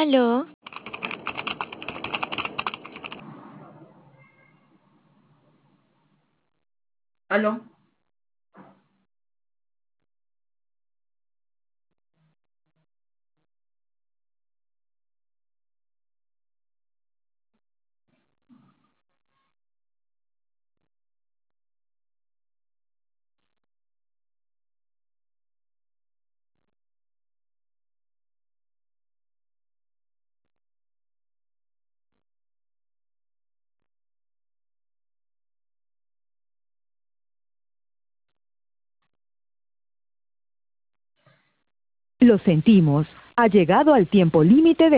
Aló, Aló. Lo sentimos, ha llegado al tiempo límite de